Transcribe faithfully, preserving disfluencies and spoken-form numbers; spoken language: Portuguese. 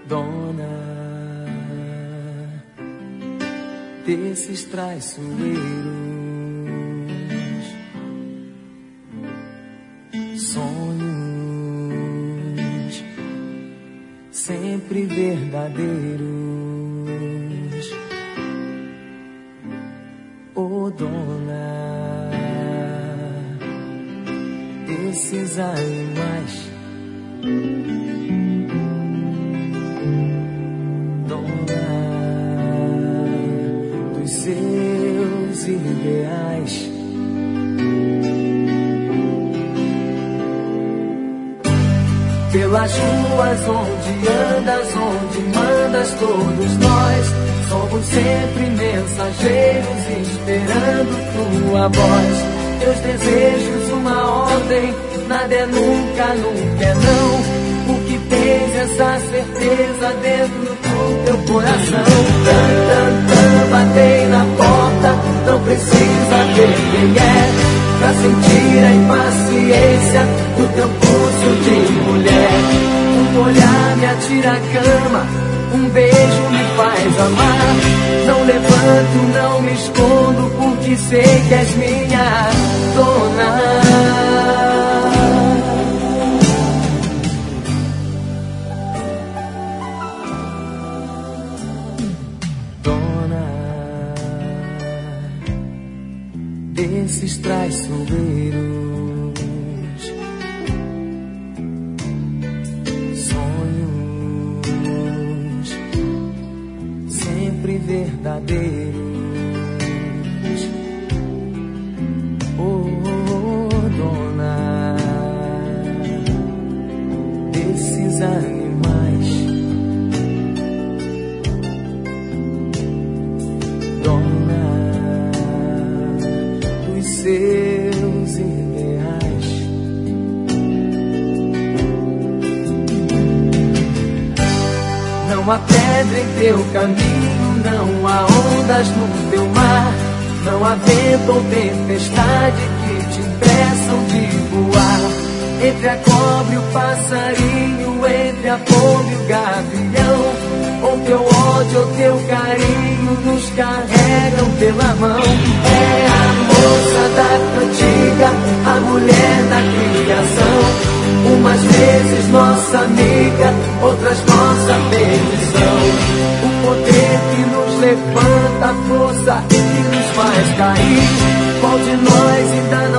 dona desses traiçoeiros, sonhos sempre verdadeiros. Oh, dona desses animais, seus ideais. Pelas ruas onde andas, onde mandas, todos nós somos sempre mensageiros esperando tua voz. Teus desejos uma ordem, nada é nunca, nunca é não. O que tens essa certeza dentro do teu coração. Tan, tan, tan, batei na porta, não precisa ver quem é, pra sentir a impaciência do teu pulso de mulher. Um olhar me atira a cama, um beijo me faz amar. Não levanto, não me escondo, porque sei que és minha dona. Desses traiçoeiros, sonhos sempre verdadeiros. Oh, dona desses animais, dona seus ideais. Não há pedra em teu caminho, não há ondas no teu mar, não há vento ou tempestade que te impeçam de voar. Entre a cobra e o passarinho, entre a pomba e o gavião, ou teu ódio ou teu carinho nos carregam pela mão. É a moça da cantiga, a mulher da criação, umas vezes nossa amiga, outras nossa perdição. O poder que nos levanta, a força que nos faz cair, qual de nós ainda não